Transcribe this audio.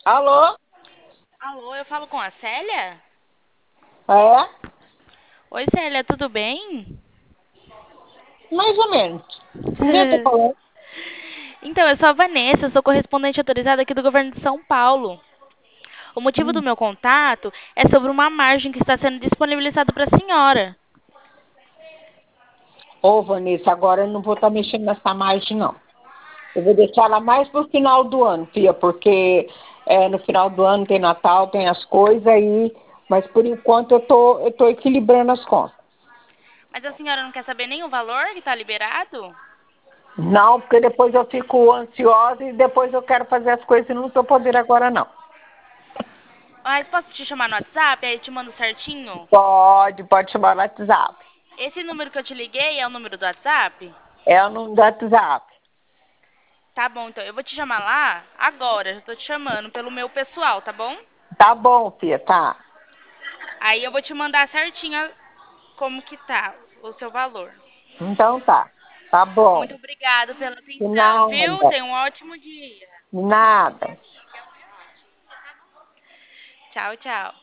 Alô? Alô, eu falo com a Célia? É? Oi, Célia, tudo bem? Mais ou menos. Com quem eu tô falando? Então, eu sou a Vanessa, sou correspondente autorizada aqui do governo de São Paulo. O motivo do Hum. meu contato é sobre uma margem que está sendo disponibilizada para a senhora. Ô, Vanessa, agora eu não vou estar mexendo nessa margem, não. Eu vou deixar ela mais pro final do ano, Fia, porque no final do ano tem Natal, tem as coisas aí, mas por enquanto eu tô equilibrando as contas. Mas a senhora não quer saber nem o valor que está liberado? Não, porque depois eu fico ansiosa e depois eu quero fazer as coisas e não estou podendo agora, não. Mas posso te chamar no WhatsApp, aí eu te mando certinho? Pode chamar no WhatsApp. Esse número que eu te liguei é o número do WhatsApp? É o número do WhatsApp. Tá bom, então eu vou te chamar lá agora, já tô te chamando pelo meu pessoal, tá bom? Tá bom, Fia, tá. Aí eu vou te mandar certinho como que tá o seu valor. Então tá. Tá bom. Muito obrigada pela De atenção, viu? nada. Tenha um ótimo dia. De nada. Tchau, tchau.